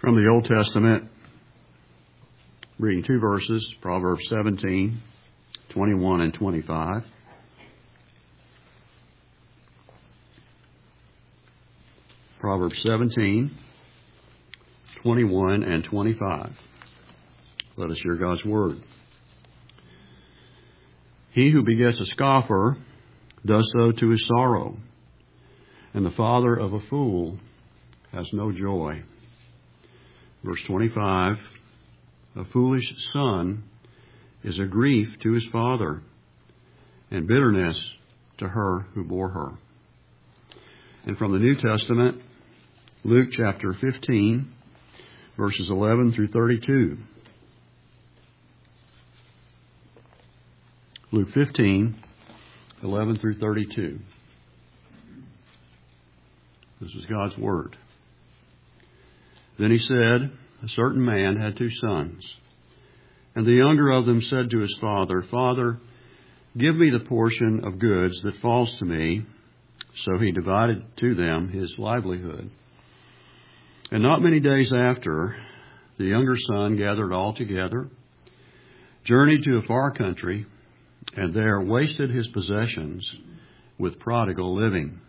From the Old Testament, reading two verses, Proverbs 17, 21 and 25. Proverbs 17, 21 and 25. Let us hear God's word. He who begets a scoffer does so to his sorrow, and the father of a fool has no joy. Verse 25, a foolish son is a grief to his father, and bitterness to her who bore her. And from the New Testament, Luke chapter 15, verses 11 through 32. Luke 15, 11 through 32. This is God's word. Then he said, a certain man had two sons, and the younger of them said to his father, Father, give me the portion of goods that falls to me. So he divided to them his livelihood. And not many days after, the younger son gathered all together, journeyed to a far country, and there wasted his possessions with prodigal living.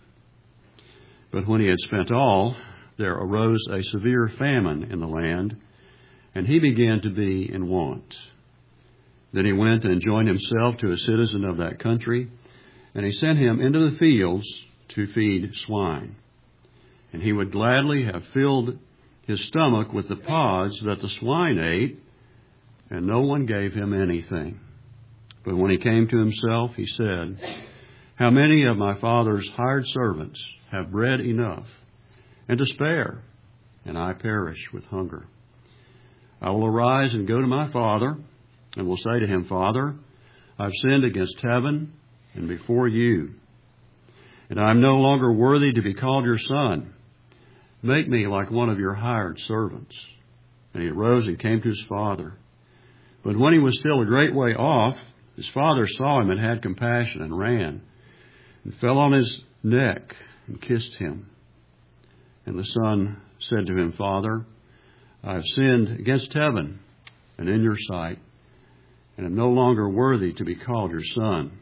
But when he had spent all, there arose a severe famine in the land, and he began to be in want. Then he went and joined himself to a citizen of that country, and he sent him into the fields to feed swine. And he would gladly have filled his stomach with the pods that the swine ate, and no one gave him anything. But when he came to himself, he said, how many of my father's hired servants have bread enough and to spare, and I perish with hunger? I will arise and go to my father, and will say to him, Father, I've sinned against heaven and before you, and I am no longer worthy to be called your son. Make me like one of your hired servants. And he arose and came to his father. But when he was still a great way off, his father saw him and had compassion and ran and fell on his neck and kissed him. And the son said to him, Father, I have sinned against heaven and in your sight, and am no longer worthy to be called your son.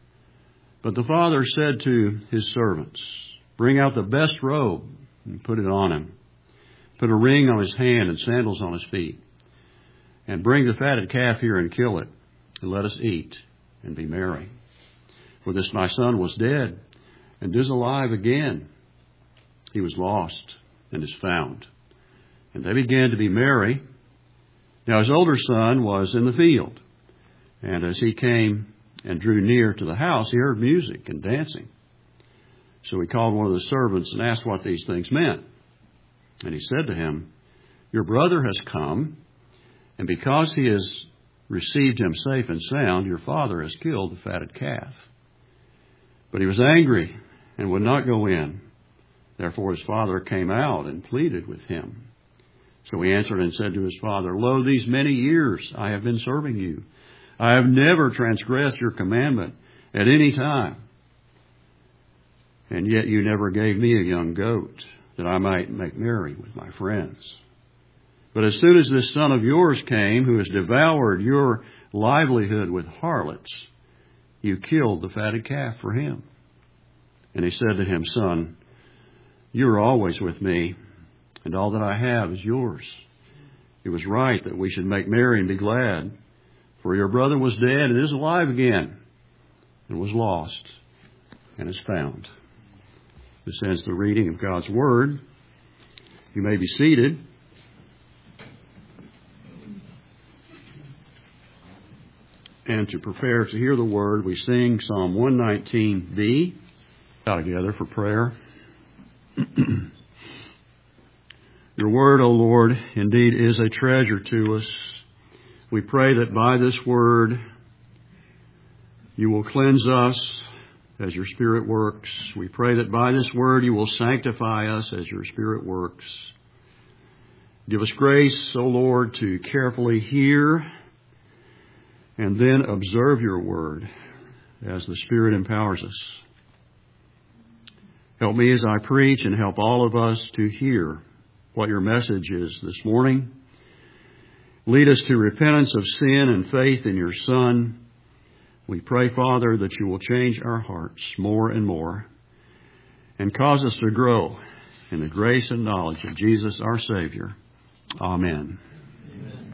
But the father said to his servants, bring out the best robe and put it on him. Put a ring on his hand and sandals on his feet. And bring the fatted calf here and kill it, and let us eat and be merry. For this my son was dead and is alive again. He was lost and is found. And they began to be merry. Now his older son was in the field. And as he came and drew near to the house, he heard music and dancing. So he called one of the servants and asked what these things meant. And he said to him, your brother has come, and because he has received him safe and sound, your father has killed the fatted calf. But he was angry and would not go in. Therefore his father came out and pleaded with him. So he answered and said to his father, lo, these many years I have been serving you. I have never transgressed your commandment at any time. And yet you never gave me a young goat that I might make merry with my friends. But as soon as this son of yours came, who has devoured your livelihood with harlots, you killed the fatted calf for him. And he said to him, Son, you are always with me, and all that I have is yours. It was right that we should make merry and be glad, for your brother was dead and is alive again, and was lost and is found. This ends the reading of God's Word. You may be seated. And to prepare to hear the Word, we sing Psalm 119b. Bow together for prayer. Your Word, O Lord, indeed is a treasure to us. We pray that by this Word you will cleanse us as your Spirit works. We pray that by this Word you will sanctify us as your Spirit works. Give us grace, O Lord, to carefully hear and then observe your Word as the Spirit empowers us. Help me as I preach, and help all of us to hear what your message is this morning. Lead us to repentance of sin and faith in your Son. We pray, Father, that you will change our hearts more and more and cause us to grow in the grace and knowledge of Jesus, our Savior. Amen. Amen.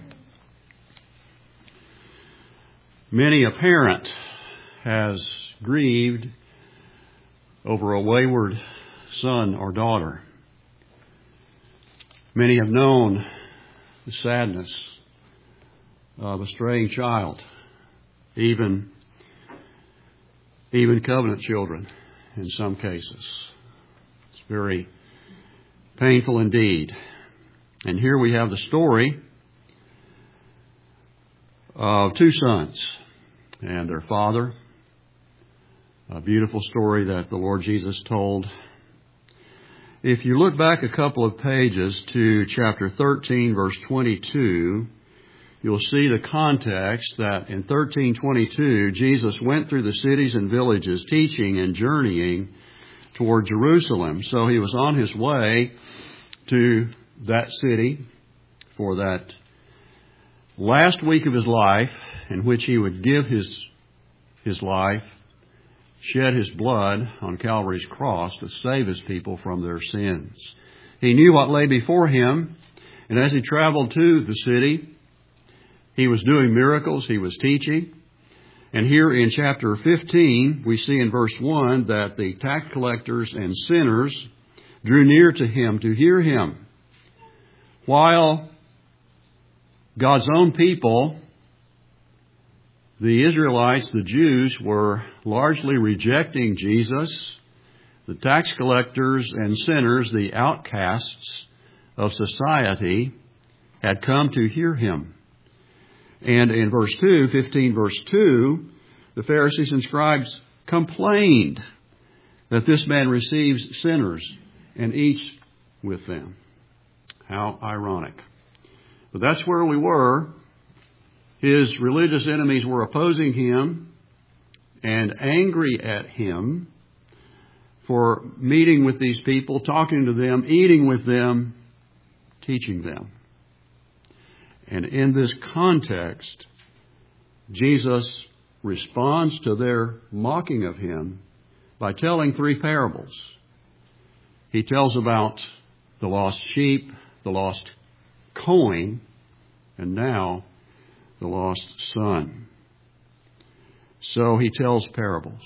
Many a parent has grieved over a wayward son or daughter. Many have known the sadness of a straying child, even covenant children in some cases. It's very painful indeed. And here we have the story of two sons and their father. A beautiful story that the Lord Jesus told. If you look back a couple of pages to chapter 13, verse 22, you'll see the context that in 13:22, Jesus went through the cities and villages teaching and journeying toward Jerusalem. So he was on his way to that city for that last week of his life in which he would give his life, shed his blood on Calvary's cross to save his people from their sins. He knew what lay before him, and as he traveled to the city, he was doing miracles, he was teaching. And here in chapter 15, we see in verse 1 that the tax collectors and sinners drew near to him to hear him, while God's own people, the Israelites, the Jews, were largely rejecting Jesus. The tax collectors and sinners, the outcasts of society, had come to hear him. And in verse 2, 15 verse 2, the Pharisees and scribes complained that this man receives sinners and eats with them. How ironic. But that's where we were. His religious enemies were opposing him and angry at him for meeting with these people, talking to them, eating with them, teaching them. And in this context, Jesus responds to their mocking of him by telling three parables. He tells about the lost sheep, the lost coin, and now the lost son. So he tells parables.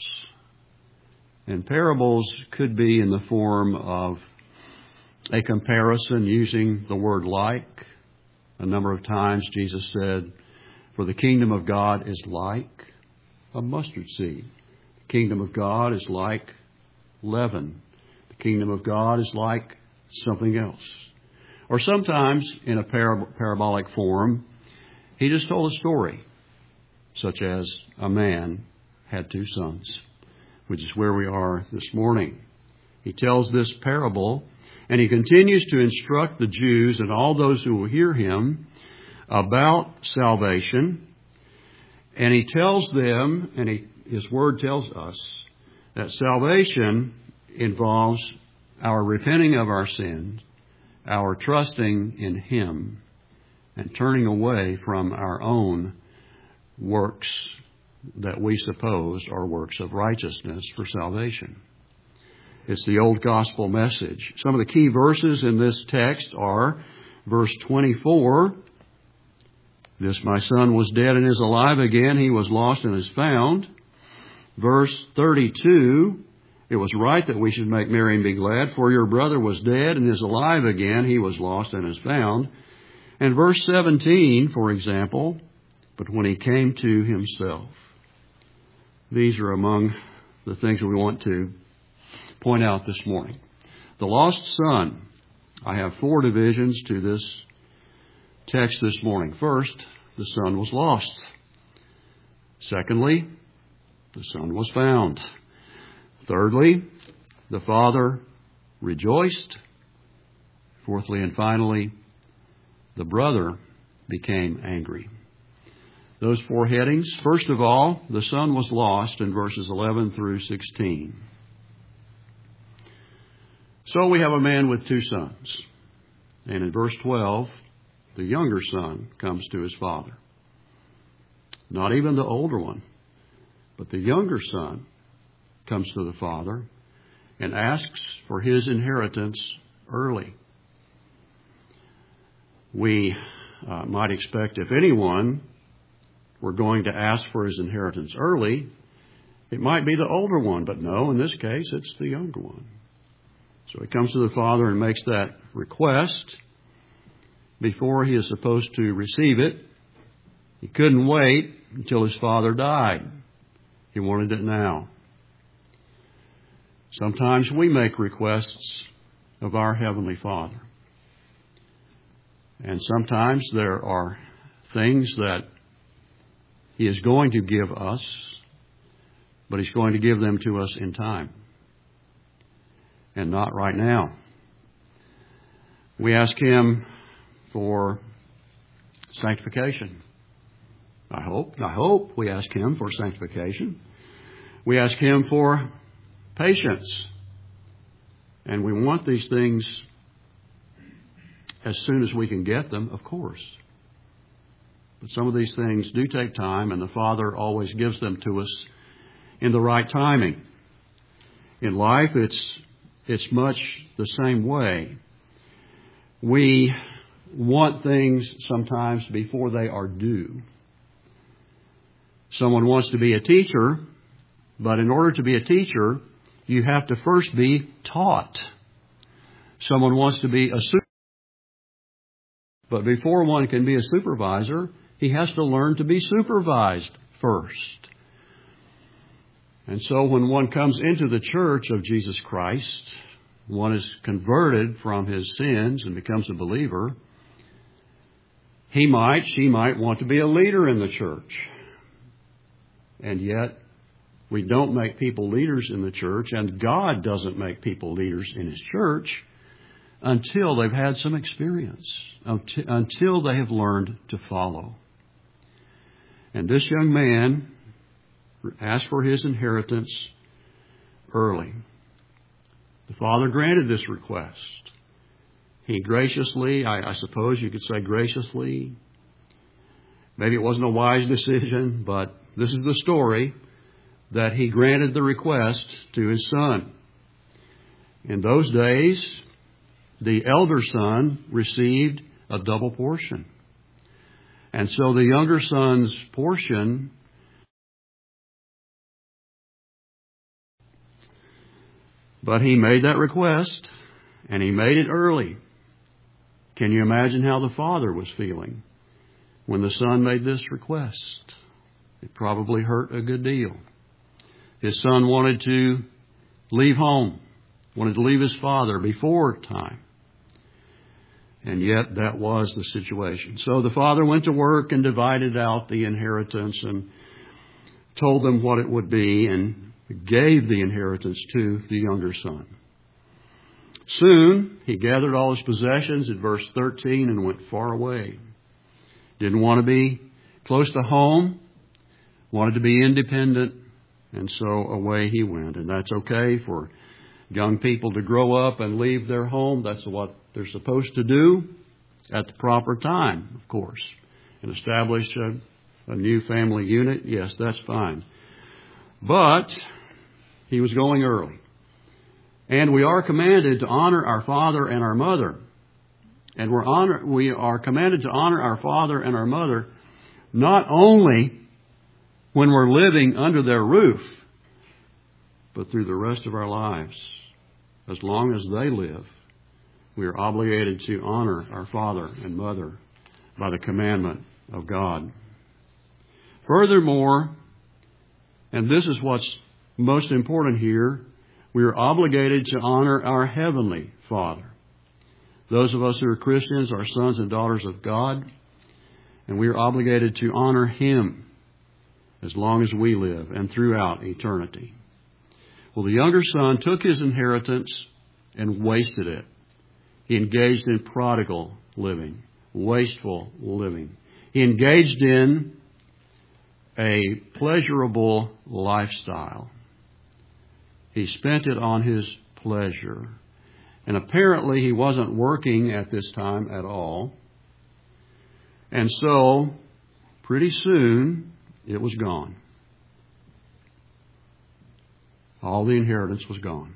And parables could be in the form of a comparison using the word like. A number of times Jesus said, for the kingdom of God is like a mustard seed. The kingdom of God is like leaven. The kingdom of God is like something else. Or sometimes in a parabolic form, he just told a story, such as a man had two sons, which is where we are this morning. He tells this parable, and he continues to instruct the Jews and all those who will hear him about salvation. And he tells them, and his word tells us, that salvation involves our repenting of our sins, our trusting in him, and turning away from our own works that we suppose are works of righteousness for salvation. It's the old gospel message. Some of the key verses in this text are verse 24. This my son was dead and is alive again. He was lost and is found. Verse 32. It was right that we should make merry and be glad, for your brother was dead and is alive again. He was lost and is found. And verse 17, for example, but when he came to himself. These are among the things that we want to point out this morning. The lost son. I have four divisions to this text this morning. First, the son was lost. Secondly, the son was found. Thirdly, the father rejoiced. Fourthly and finally, the brother became angry. Those four headings. First of all, the son was lost in verses 11 through 16. So we have a man with two sons. And in verse 12, the younger son comes to his father. Not even the older one, but the younger son comes to the father and asks for his inheritance early. We might expect if anyone were going to ask for his inheritance early, it might be the older one, but no, in this case, it's the younger one. So he comes to the father and makes that request before he is supposed to receive it. He couldn't wait until his father died. He wanted it now. Sometimes we make requests of our Heavenly Father. And sometimes there are things that He is going to give us, but He's going to give them to us in time, and not right now. We ask Him for sanctification. I hope we ask Him for sanctification. We ask Him for patience. And we want these things as soon as we can get them, of course. But some of these things do take time, and the Father always gives them to us in the right timing. In life, it's much the same way. We want things sometimes before they are due. Someone wants to be a teacher, but in order to be a teacher, you have to first be taught. Someone wants to be a supervisor, but before one can be a supervisor, he has to learn to be supervised first. And so when one comes into the church of Jesus Christ, one is converted from his sins and becomes a believer, she might want to be a leader in the church. And yet, we don't make people leaders in the church, and God doesn't make people leaders in His church until they've had some experience, until they have learned to follow. And this young man asked for his inheritance early. The father granted this request. He graciously, I suppose you could say graciously, maybe it wasn't a wise decision, but this is the story, that he granted the request to his son. In those days, the elder son received a double portion. And so the younger son's portion but he made that request, and he made it early. Can you imagine how the father was feeling when the son made this request? It probably hurt a good deal. His son wanted to leave home, wanted to leave his father before time. And yet that was the situation. So the father went to work and divided out the inheritance and told them what it would be and gave the inheritance to the younger son. Soon he gathered all his possessions in verse 13 and went far away. Didn't want to be close to home, wanted to be independent, and so away he went. And that's okay for young people to grow up and leave their home. That's what they're supposed to do at the proper time, of course. And establish a new family unit. Yes, that's fine. But he was going early. And we are commanded to honor our father and our mother. And we are commanded to honor our father and our mother not only when we're living under their roof, but through the rest of our lives. As long as they live, we are obligated to honor our father and mother by the commandment of God. Furthermore, and this is what's most important here, we are obligated to honor our Heavenly Father. Those of us who are Christians are sons and daughters of God, and we are obligated to honor Him as long as we live and throughout eternity. Well, the younger son took his inheritance and wasted it. He engaged in prodigal living, wasteful living. He engaged in a pleasurable lifestyle. He spent it on his pleasure. And apparently he wasn't working at this time at all. And so, pretty soon, it was gone. All the inheritance was gone.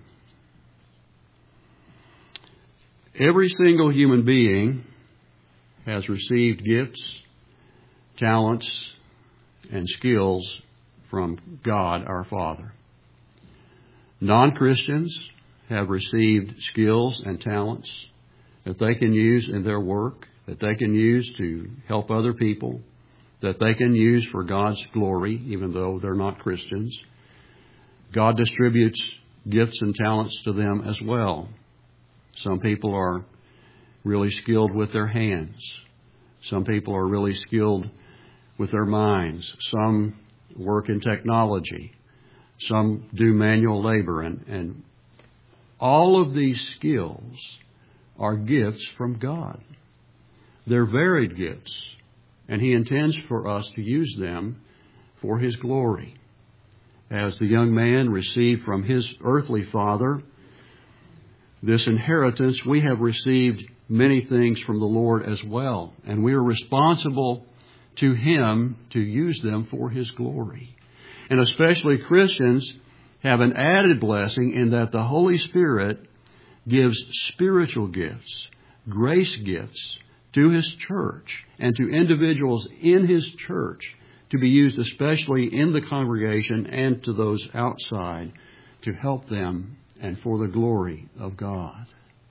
Every single human being has received gifts, talents, and skills from God our Father. Non-Christians have received skills and talents that they can use in their work, that they can use to help other people, that they can use for God's glory, even though they're not Christians. God distributes gifts and talents to them as well. Some people are really skilled with their hands. Some people are really skilled with their minds. Some work in technology. Some do manual labor. And all of these skills are gifts from God. They're varied gifts. And He intends for us to use them for His glory. As the young man received from his earthly father this inheritance, we have received many things from the Lord as well. And we are responsible to Him to use them for His glory. And especially Christians have an added blessing in that the Holy Spirit gives spiritual gifts, grace gifts to His church and to individuals in His church to be used especially in the congregation and to those outside to help them and for the glory of God.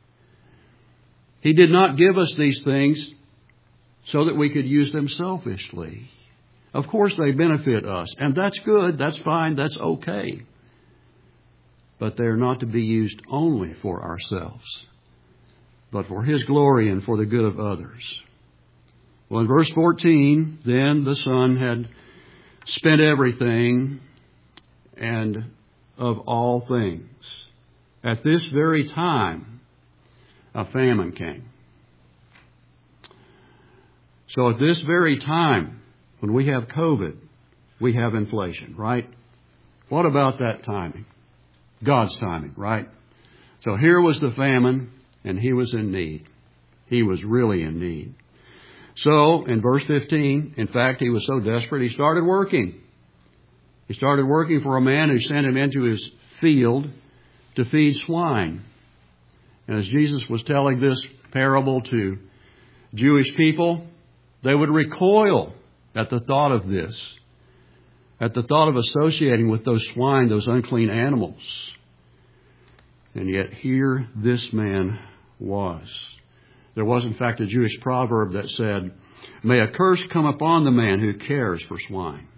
He did not give us these things so that we could use them selfishly. Of course they benefit us, and that's good, that's fine, that's okay. But they're not to be used only for ourselves, but for His glory and for the good of others. Well, in verse 14, then the son had spent everything and of all things. At this very time, a famine came. So at this very time, when we have COVID, we have inflation, right? What about that timing? God's timing, right? So here was the famine, and he was in need. He was really in need. So, in verse 15, in fact, he was so desperate, he started working. He started working for a man who sent him into his field to feed swine. And as Jesus was telling this parable to Jewish people, they would recoil at the thought of this, at the thought of associating with those swine, those unclean animals. And yet here this man was. There was, in fact, a Jewish proverb that said, "May a curse come upon the man who cares for swine."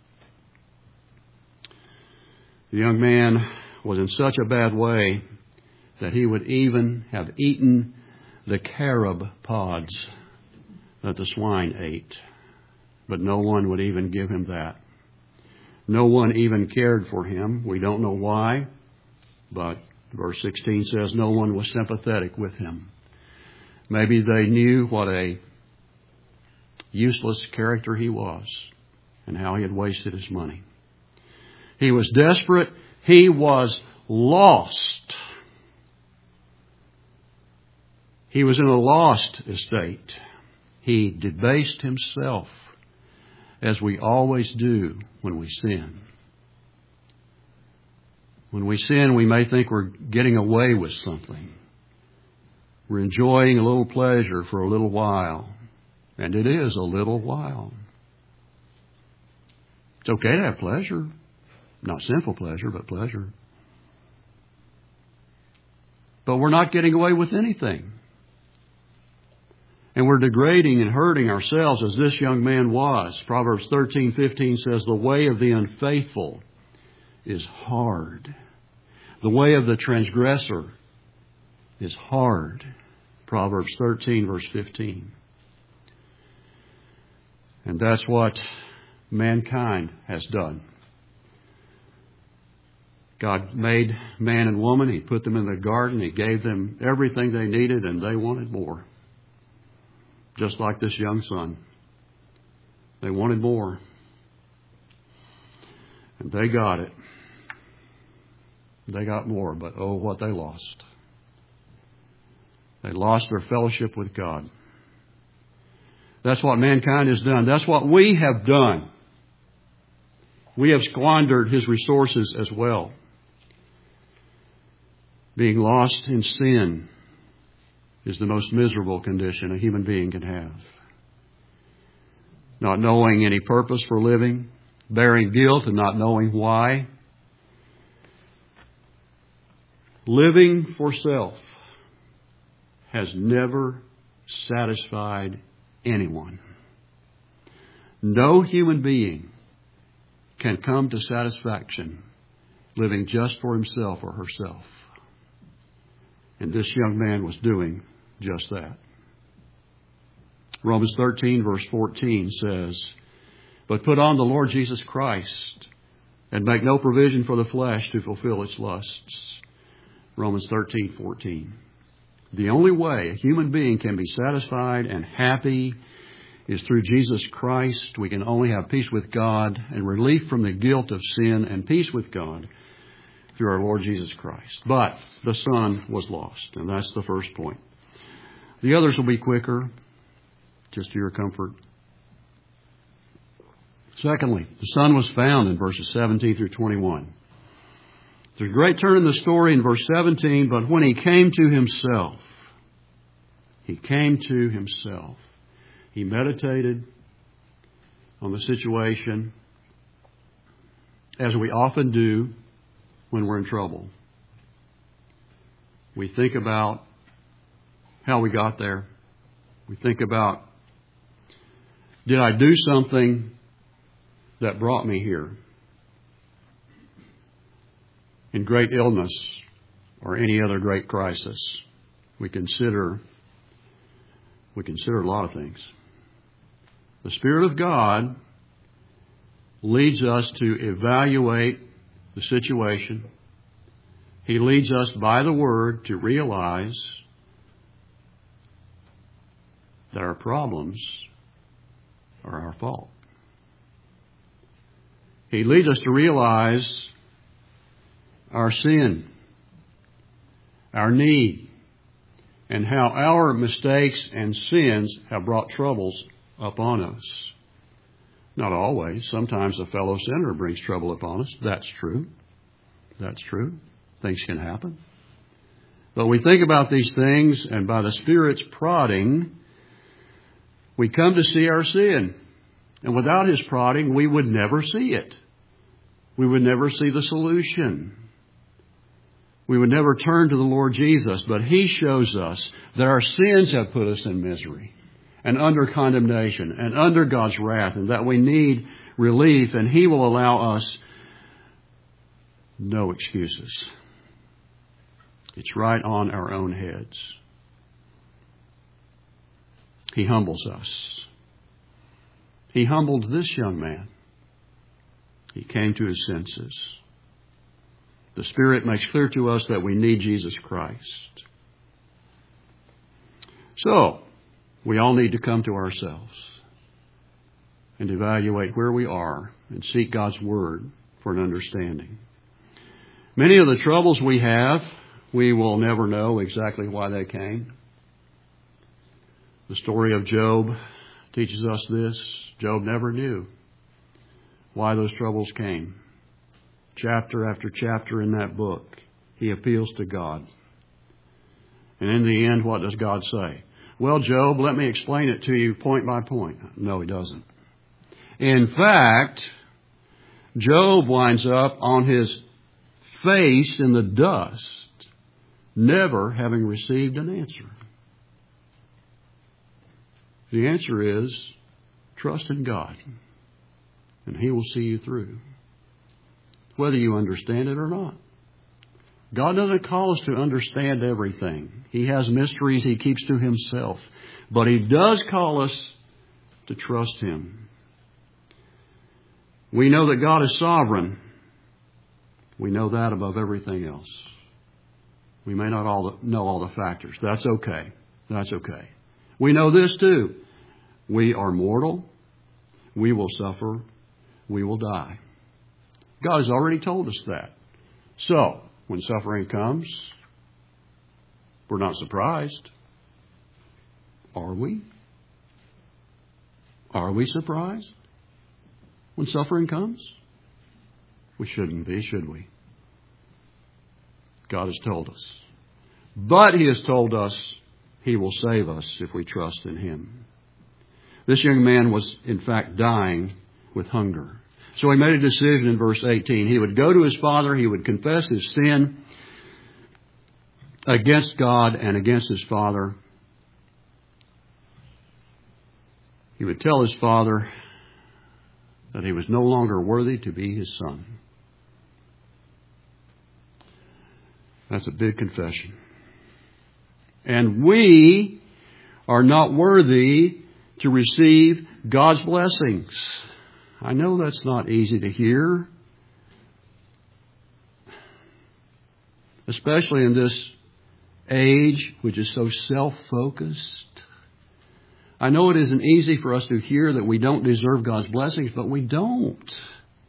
The young man was in such a bad way that he would even have eaten the carob pods that the swine ate. But no one would even give him that. No one even cared for him. We don't know why, but verse 16 says no one was sympathetic with him. Maybe they knew what a useless character he was and how he had wasted his money. He was desperate. He was lost. He was in a lost estate. He debased himself, as we always do when we sin. When we sin, we may think we're getting away with something. We're enjoying a little pleasure for a little while. And it is a little while. It's okay to have pleasure. Not sinful pleasure, but pleasure. But we're not getting away with anything. And we're degrading and hurting ourselves as this young man was. Proverbs 13:15 says, "The way of the unfaithful is hard. The way of the transgressor is hard." Proverbs 13, verse 15. And that's what mankind has done. God made man and woman. He put them in the garden. He gave them everything they needed, and they wanted more. Just like this young son. They wanted more. And they got it. They got more, but oh, what they lost. They lost their fellowship with God. That's what mankind has done. That's what we have done. We have squandered His resources as well. Being lost in sin is the most miserable condition a human being can have. Not knowing any purpose for living, bearing guilt and not knowing why. Living for self has never satisfied anyone. No human being can come to satisfaction living just for himself or herself. And this young man was doing just that. Romans 13 verse 14 says, "But put on the Lord Jesus Christ and make no provision for the flesh to fulfill its lusts." Romans 13:14. The only way a human being can be satisfied and happy is through Jesus Christ. We can only have peace with God and relief from the guilt of sin and peace with God through our Lord Jesus Christ. But the son was lost, and that's the first point. The others will be quicker, just to your comfort. Secondly, the son was found in verses 17 through 21. There's a great turn in the story in verse 17, but when he came to himself, he meditated on the situation, as we often do when we're in trouble. We think about how we got there. We think about, did I do something that brought me here? In great illness or any other great crisis, we consider a lot of things. The Spirit of God leads us to evaluate the situation. He leads us by the Word to realize that our problems are our fault. He leads us to realize our sin, our need, and how our mistakes and sins have brought troubles upon us. Not always. Sometimes a fellow sinner brings trouble upon us. That's true. That's true. Things can happen. But we think about these things, and by the Spirit's prodding, we come to see our sin. And without His prodding, we would never see it. We would never see the solution. We would never turn to the Lord Jesus, but He shows us that our sins have put us in misery and under condemnation and under God's wrath, and that we need relief, and He will allow us no excuses. It's right on our own heads. He humbles us. He humbled this young man. He came to his senses. The Spirit makes clear to us that we need Jesus Christ. So, we all need to come to ourselves and evaluate where we are and seek God's Word for an understanding. Many of the troubles we have, we will never know exactly why they came. The story of Job teaches us this. Job never knew why those troubles came. Chapter after chapter in that book, he appeals to God. And in the end, what does God say? Well, Job, let me explain it to you point by point. No, He doesn't. In fact, Job winds up on his face in the dust, never having received an answer. The answer is, trust in God, and He will see you through, whether you understand it or not. God doesn't call us to understand everything. He has mysteries He keeps to Himself. But He does call us to trust Him. We know that God is sovereign. We know that above everything else. We may not know all the factors. That's okay. That's okay. We know this too. We are mortal. We will suffer. We will die. God has already told us that. So, when suffering comes, we're not surprised. Are we? Are we surprised when suffering comes? We shouldn't be, should we? God has told us. But He has told us He will save us if we trust in Him. This young man was, in fact, dying with hunger. So he made a decision in verse 18. He would go to his father, he would confess his sin against God and against his father. He would tell his father that he was no longer worthy to be his son. That's a big confession. And we are not worthy to receive God's blessings. I know that's not easy to hear, especially in this age which is so self-focused. I know it isn't easy for us to hear that we don't deserve God's blessings, but we don't.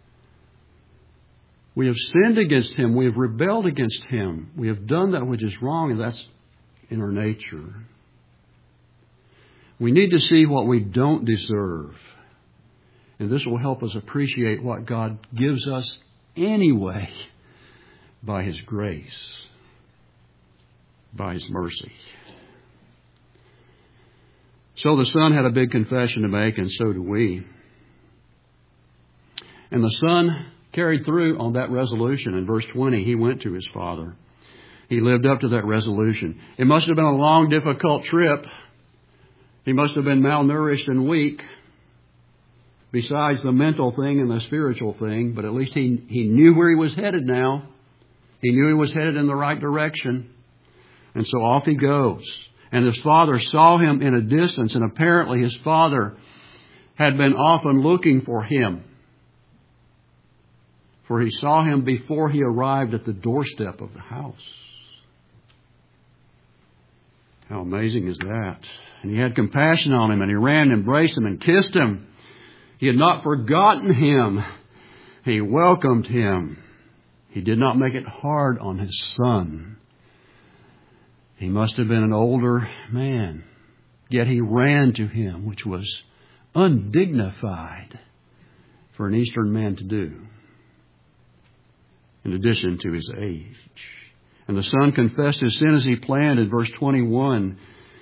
We have sinned against Him. We have rebelled against Him. We have done that which is wrong, and that's in our nature. We need to see what we don't deserve. And this will help us appreciate what God gives us anyway by His grace, by His mercy. So the son had a big confession to make, and so do we. And the son carried through on that resolution. In verse 20, he went to his father. He lived up to that resolution. It must have been a long, difficult trip. He must have been malnourished and weak, besides the mental thing and the spiritual thing. But at least he knew where he was headed now. He knew he was headed in the right direction. And so off he goes. And his father saw him in a distance, and apparently his father had been often looking for him. For he saw him before he arrived at the doorstep of the house. How amazing is that? And he had compassion on him, and he ran and embraced him and kissed him. He had not forgotten him. He welcomed him. He did not make it hard on his son. He must have been an older man. Yet he ran to him, which was undignified for an Eastern man to do, in addition to his age. And the son confessed his sin as he planned in verse 21.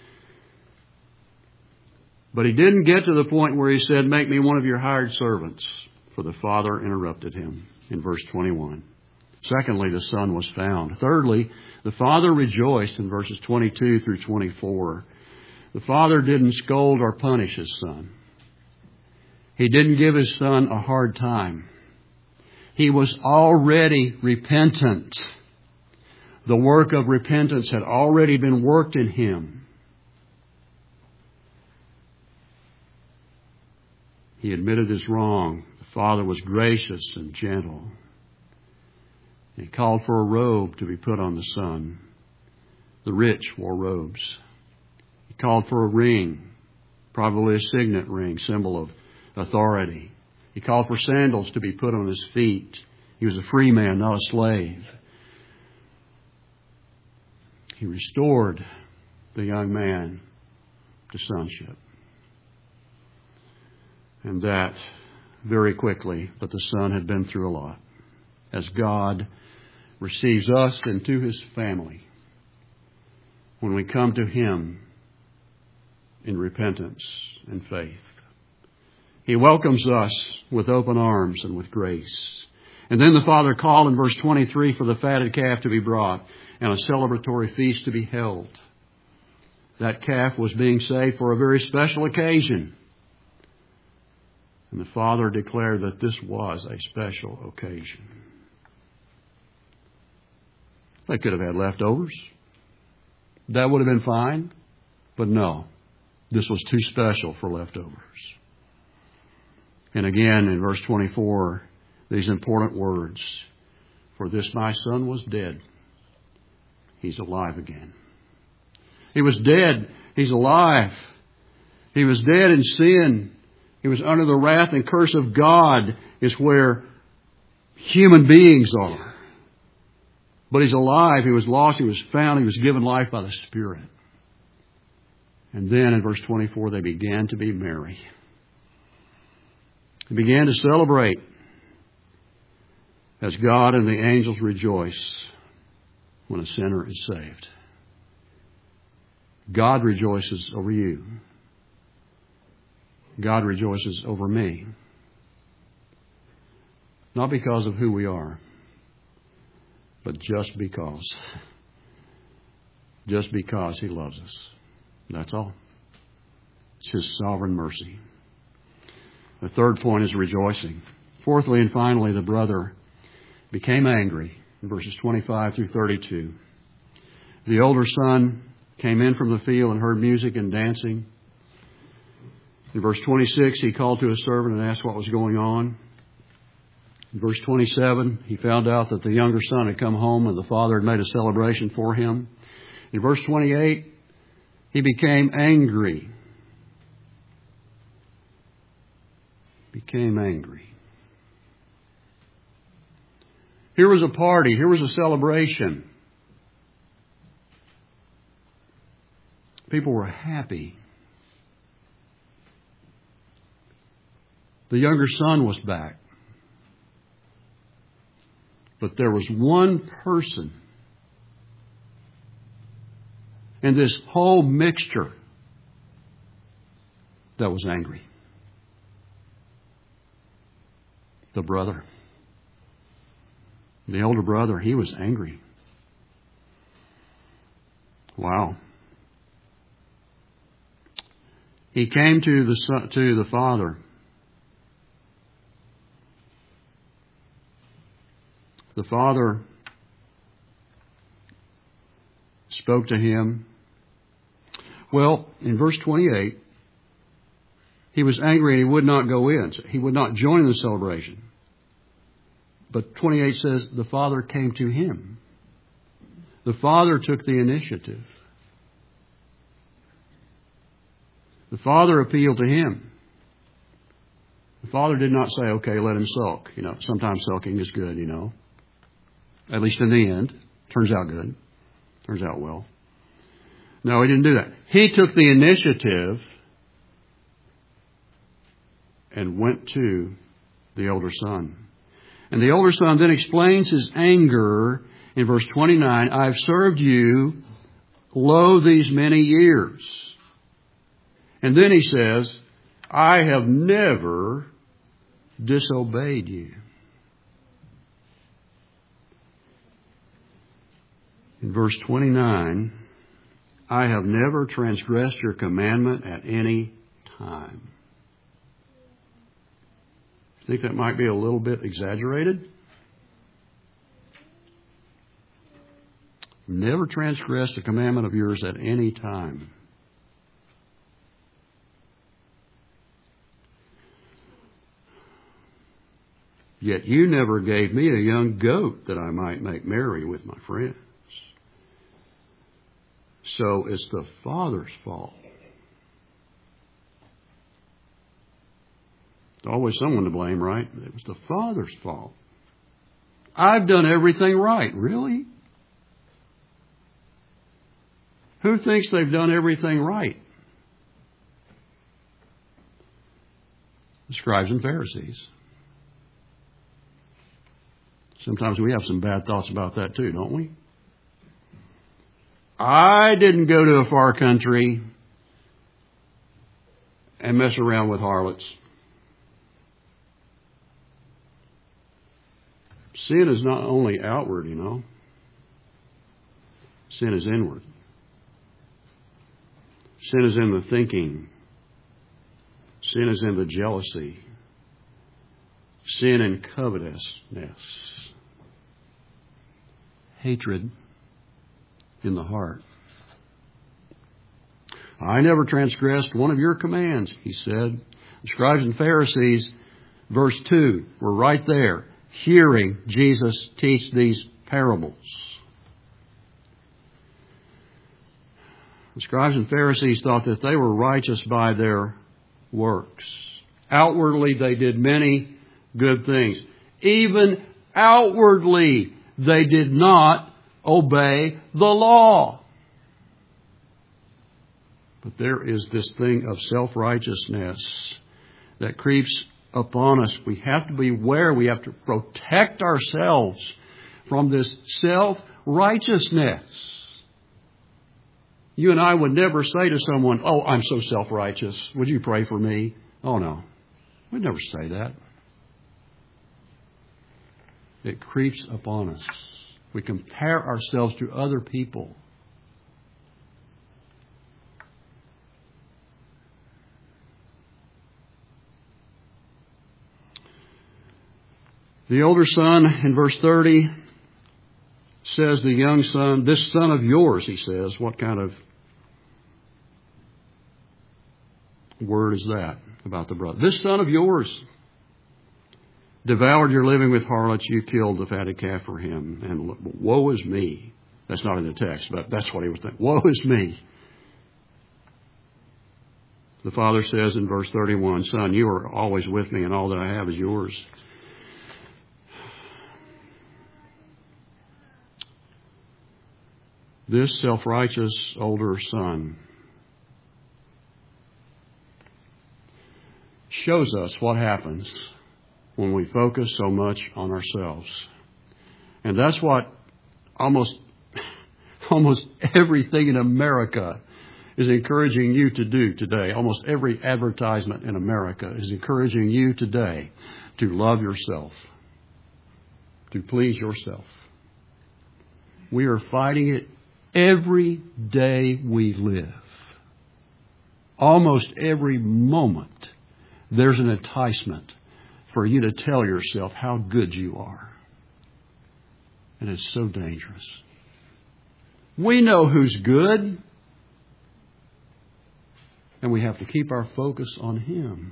But he didn't get to the point where he said, "Make me one of your hired servants." For the father interrupted him in verse 21. Secondly, the son was found. Thirdly, the father rejoiced in verses 22 through 24. The father didn't scold or punish his son. He didn't give his son a hard time. He was already repentant. The work of repentance had already been worked in him. He admitted his wrong. The father was gracious and gentle. He called for a robe to be put on the son. The rich wore robes. He called for a ring, probably a signet ring, symbol of authority. He called for sandals to be put on his feet. He was a free man, not a slave. He restored the young man to sonship. And that very quickly, but the son had been through a lot. As God receives us into His family when we come to Him in repentance and faith. He welcomes us with open arms and with grace. And then the father called in verse 23 for the fatted calf to be brought and a celebratory feast to be held. That calf was being saved for a very special occasion. And the father declared that this was a special occasion. They could have had leftovers. That would have been fine. But no, this was too special for leftovers. And again, in verse 24, these important words, "For this my son was dead. He's alive again." He was dead. He's alive. He was dead in sin. He was under the wrath and curse of God, is where human beings are. But He's alive. He was lost. He was found. He was given life by the Spirit. And then in verse 24, they began to be merry. They began to celebrate as God and the angels rejoice when a sinner is saved. God rejoices over you. God rejoices over me. Not because of who we are, but just because. Just because He loves us. That's all. It's His sovereign mercy. The third point is rejoicing. Fourthly and finally, the brother became angry in verses 25 through 32. The older son came in from the field and heard music and dancing. In verse 26, he called to his servant and asked what was going on. In verse 27, he found out that the younger son had come home and the father had made a celebration for him. In verse 28, he became angry. Became angry. Here was a party. Here was a celebration. People were happy. The younger son was back. But there was one person in this whole mixture that was angry. The brother. The older brother, he was angry. Wow. He came to the father. The father spoke to him. Well, in verse 28, he was angry and he would not go in. He would not join in the celebration. But 28 says the father came to him. The father took the initiative. The father appealed to him. The father did not say, okay, let him sulk. Sometimes sulking is good, At least in the end. Turns out good. Turns out well. No, he didn't do that. He took the initiative and went to the older son. And the older son then explains his anger in verse 29. I've served you, lo, these many years. And then he says, I have never disobeyed you. In verse 29, I have never transgressed your commandment at any time. Think that might be a little bit exaggerated? Never transgressed a commandment of yours at any time. Yet you never gave me a young goat that I might make merry with my friends. So it's the father's fault. There's always someone to blame, right? It was the father's fault. I've done everything right. Really? Who thinks they've done everything right? The scribes and Pharisees. Sometimes we have some bad thoughts about that too, don't we? I didn't go to a far country and mess around with harlots. Sin is not only outward, Sin is inward. Sin is in the thinking. Sin is in the jealousy. Sin and covetousness. Hatred in the heart. I never transgressed one of your commands, he said. The scribes and Pharisees, verse 2, were right there, hearing Jesus teach these parables. The scribes and Pharisees thought that they were righteous by their works. Outwardly, they did many good things. Even outwardly, they did not obey the law. But there is this thing of self-righteousness that creeps upon us. We have to be aware. We have to protect ourselves from this self-righteousness. You and I would never say to someone, "Oh, I'm so self-righteous. Would you pray for me?" Oh, no. We'd never say that. It creeps upon us. We compare ourselves to other people. The older son, in verse 30, says the young son, "This son of yours," he says. What kind of word is that about the brother? "This son of yours devoured your living with harlots. You killed the fatted calf for him. And woe is me." That's not in the text, but that's what he was thinking. Woe is me. The father says in verse 31, "Son, you are always with me, and all that I have is yours." This self-righteous older son shows us what happens when we focus so much on ourselves. And that's what almost everything in America is encouraging you to do today. Almost every advertisement in America is encouraging you today to love yourself, to please yourself. We are fighting it every day we live. Almost every moment, there's an enticement for you to tell yourself how good you are. And it's so dangerous. We know who's good, and we have to keep our focus on Him.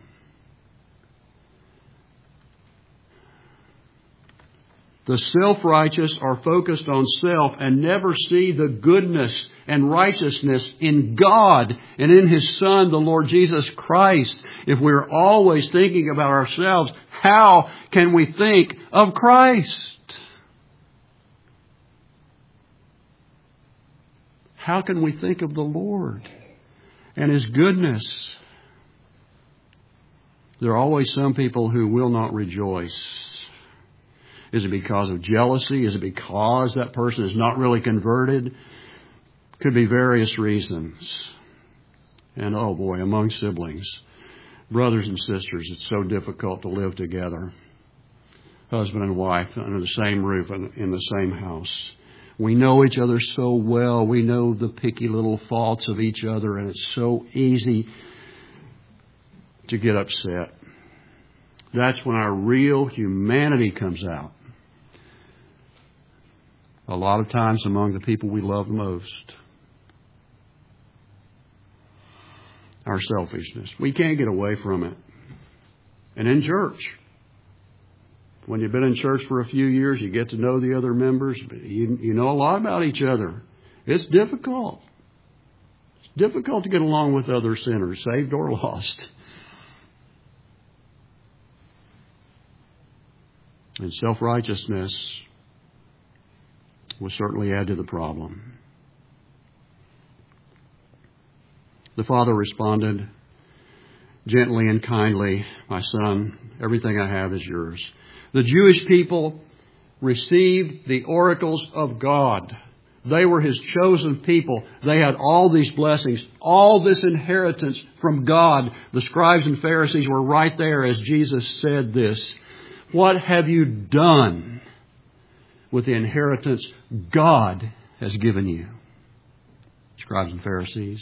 The self-righteous are focused on self and never see the goodness and righteousness in God and in His Son, the Lord Jesus Christ. If we're always thinking about ourselves, how can we think of Christ? How can we think of the Lord and His goodness? There are always some people who will not rejoice. Is it because of jealousy? Is it because that person is not really converted? Could be various reasons. And oh boy, among siblings, brothers and sisters, it's so difficult to live together. Husband and wife under the same roof in the same house. We know each other so well. We know the picky little faults of each other, and it's so easy to get upset. That's when our real humanity comes out. A lot of times among the people we love most. Our selfishness. We can't get away from it. And in church, when you've been in church for a few years, you get to know the other members. You know a lot about each other. It's difficult. It's difficult to get along with other sinners, saved or lost. And self-righteousness will certainly add to the problem. The father responded gently and kindly, "My son, everything I have is yours." The Jewish people received the oracles of God. They were His chosen people. They had all these blessings, all this inheritance from God. The scribes and Pharisees were right there as Jesus said this. What have you done with the inheritance God has given you? Scribes and Pharisees.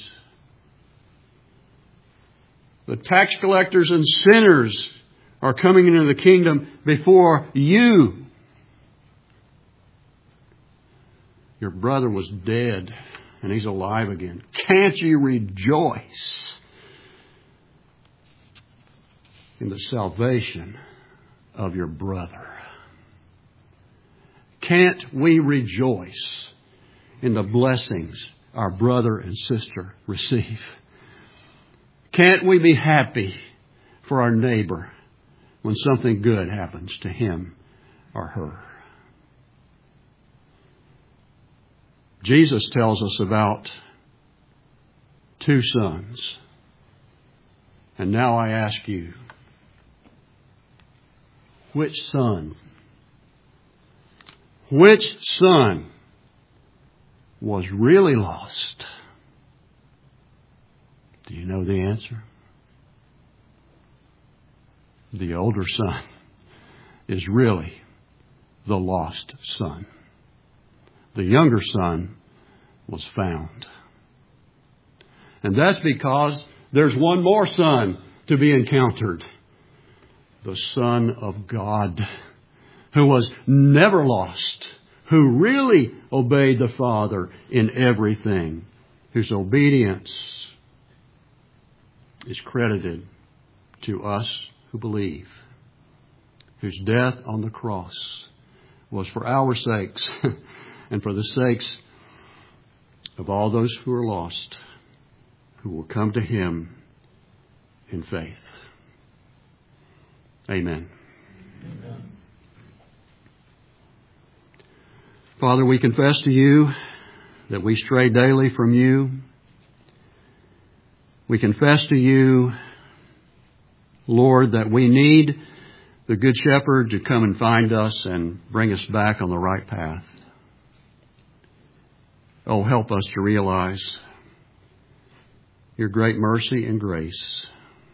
The tax collectors and sinners are coming into the kingdom before you. Your brother was dead and he's alive again. Can't you rejoice in the salvation of your brother? Can't we rejoice in the blessings our brother and sister receive? Can't we be happy for our neighbor when something good happens to him or her? Jesus tells us about 2 sons. And now I ask you, which son was really lost? Do you know the answer? The older son is really the lost son. The younger son was found. And that's because there's one more son to be encountered. The Son of God, who was never lost, who really obeyed the Father in everything, whose obedience is credited to us who believe, whose death on the cross was for our sakes and for the sakes of all those who are lost, who will come to Him in faith. Amen. Amen. Father, we confess to You that we stray daily from You. We confess to You, Lord, that we need the Good Shepherd to come and find us and bring us back on the right path. Oh, help us to realize Your great mercy and grace.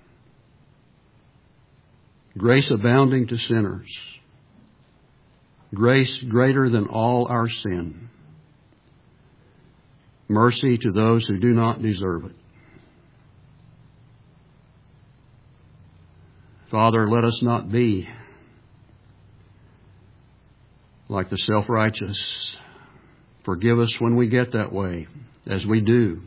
Grace abounding to sinners. Grace greater than all our sin. Mercy to those who do not deserve it. Father, let us not be like the self-righteous. Forgive us when we get that way, as we do.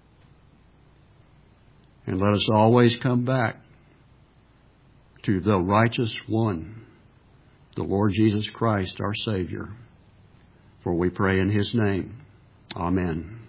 And let us always come back to the righteous one, the Lord Jesus Christ, our Savior. For we pray in His name. Amen.